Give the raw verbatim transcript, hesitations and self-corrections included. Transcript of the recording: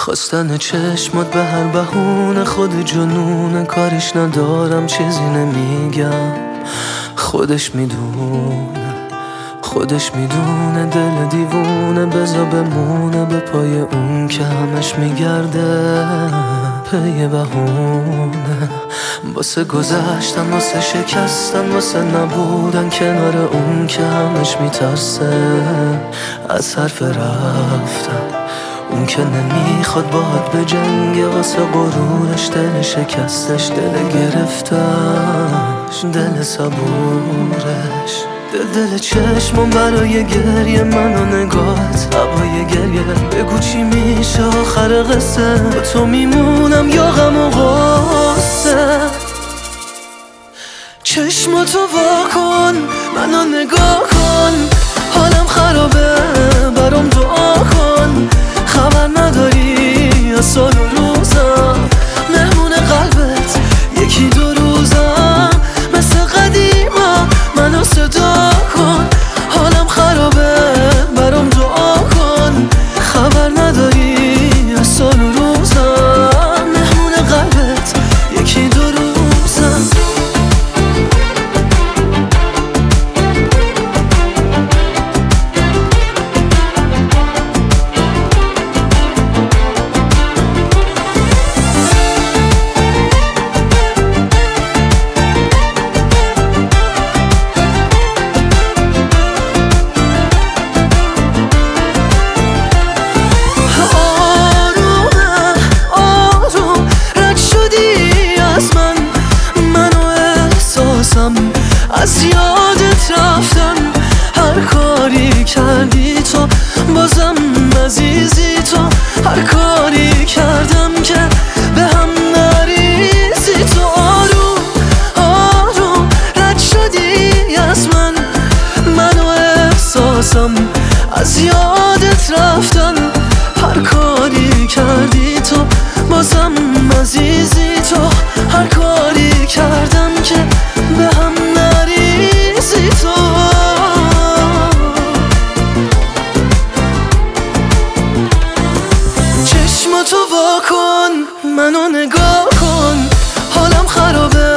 خواستن چشمات به هر بهونه خود جنونه، کارش ندارم چیزی نمیگم. خودش میدونه خودش میدونه دل دیوونه، بزا بمونه به پای اون که همش میگرده پی بهونه. واسه گذشتن، واسه شکستن، واسه نبودن کنار اون که همش میترسه از حرف رفتن. اون که نمیخواد باهات به جنگ، واسه غرورش دل شکستش، دل گرفتش، دل صبورش. دل دل چشمم برای گریه، من و نگاهت هوای گریه. بگو چی میشه آخر قصه، با تو میمونم یا غم و غصه. چشماتو وا کن، منو نگاه کن، حالم خرابه برام دعا کن. خبر نداری از سال و روزم، مهمون قلبت یکی دو روزم. مثل قدیما منو صدا کن، حالم خرابه برام دعا کن. خبر نداری از سال و روزم، مهمون قلبت یکی دو روزم. از یادت رفتم، هر کاری کردی تو بازم عزیزی تو. هر کاری کردم که به هم نریزی تو. آروم آروم رد شدی از من، من و احساسم از یادت رفتن. هر کاری کردی تو بازم عزیزی تو. هر کاری کردم که به هم نریزی تو. چشماتو وا کن، منو نگاه کن، حالم خرابه